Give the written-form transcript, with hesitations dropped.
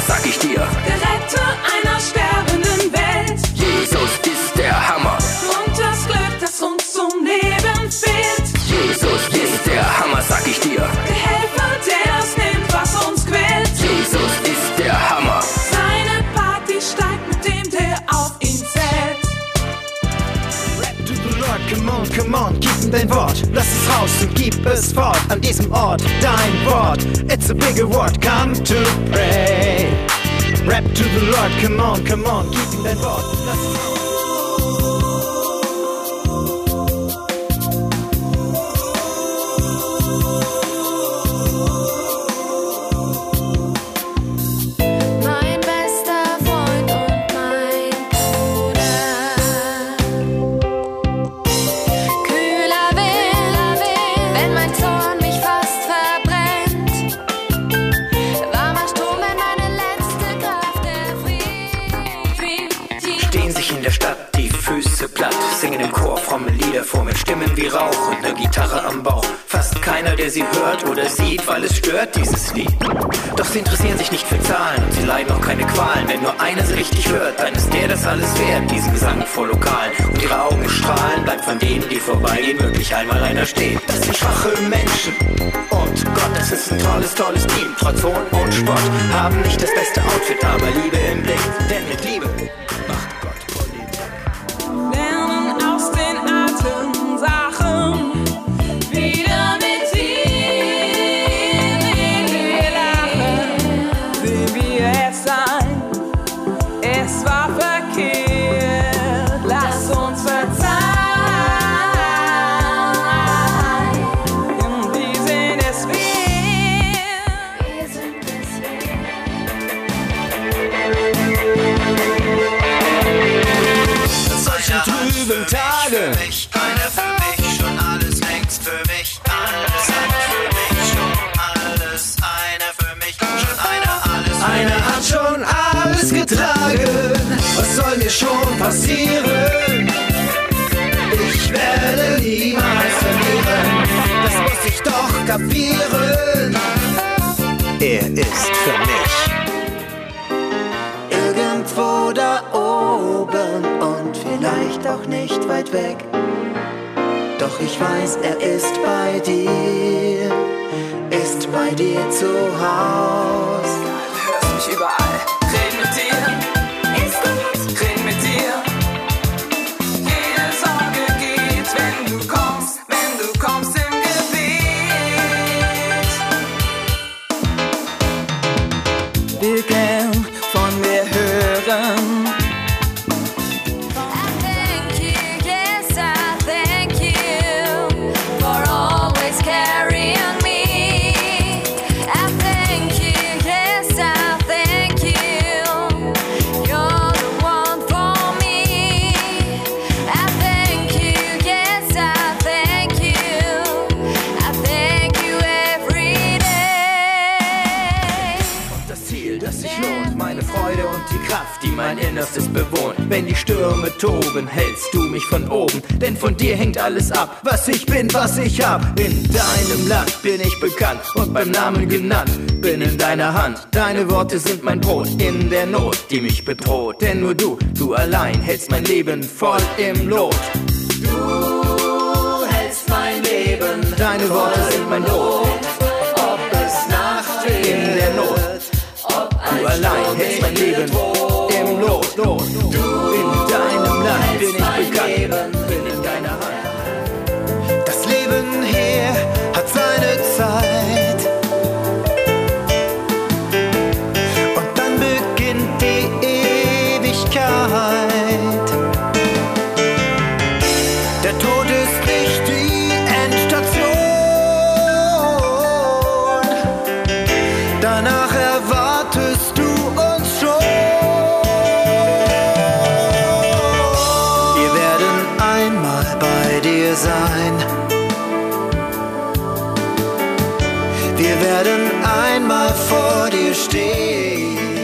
sag ich dir. Der Retter einer sterbenden Welt. Jesus ist der Hammer. Und das Glück, das uns zum Leben fehlt. Jesus ist der Hammer, sag ich dir. Der Helfer, der es nimmt, was uns quält. Jesus ist der Hammer. Seine Party steigt mit dem, der auf ihn zählt. Rap to the Lord, come on, gib ihm dein Wort. Lass es raus und gib es fort an diesem Ort. Dein Wort, it's a big award, come to pray. Rap to the Lord, come on, gib ihm dein Wort. Lass es raus. Mein bester Freund und mein Bruder. Kühler Wind, wenn mein Zorn mich fast verbrennt. Warmer Strom, wenn meine letzte Kraft erfriert. Stehen sich in der Stadt die Füße platt, singen im Chor fromme Lieder vor mit Stimmen wie Rauch und ne Gitarre am Bauch. Fast keiner, der sie hört oder sieht, weil es stört, dieses Lied. Doch sie interessieren sich nicht für Zahlen und sie leiden auch keine Qualen. Wenn nur einer sie richtig hört, dann ist der das alles wert. Diesen Gesang vor Lokalen und ihre Augen strahlen. Bleibt von denen, die vorbeigehen, wirklich einmal einer stehen. Das sind schwache Menschen und Gott, das ist ein tolles Team. Trotz Hohn und Spott haben nicht das beste Outfit, aber Liebe im Blick. Denn mit Liebe macht Gott Politik. Lernen aus den alten Sachen. Wieder mit dir, wir lachen. Wie wir es sein, es war verkehrt. Lass uns verzeihen. Wir sind es wert. Wir sind es wert. Solchen trüben Tagen. Einer für mich, schon alles längst für mich. Alles einer für mich, schon alles. Einer für mich, schon einer, alles für Einer hat schon alles getragen. Was soll mir schon passieren? Ich werde niemals verlieren. Das muss ich doch kapieren. Er ist für mich. Irgendwo da oben und vielleicht auch nicht weit weg. Doch ich weiß, er ist bei dir zu Haus. Hörst mich überall, red mit dir, ist gut, red mit dir. Jede Sorge geht, wenn du kommst im Gebet. Will gern von dir hören. I thank you, yes, I thank you for always carrying me. I thank you, yes, I thank you. You're the one for me. I thank you, yes, I thank you. I thank you every day. Das Ziel, das sich lohnt, meine Freude und die Kraft, die mein Innerstes bewohnt. Wenn die Stürme toben, hältst du mich von oben, denn von dir hängt alles ab, was ich bin, was ich hab. In deinem Land bin ich bekannt und beim Namen genannt, bin in deiner Hand. Deine Worte sind mein Brot in der Not, die mich bedroht, denn nur du allein hältst mein Leben voll im Lot. Du hältst mein Leben, deine Worte sind mein Brot, ob es Nacht wird, in der Not. Du allein hältst mein Leben im Lot. In deinem Land bin ich bekannt, bin in deiner Hand. Das Leben hier hat seine Zeit. Und dann beginnt die Ewigkeit. Der Tod ist nicht die Endstation. Danach erwartest du uns schon. Wir werden einmal bei dir sein. Wir werden einmal vor dir stehen.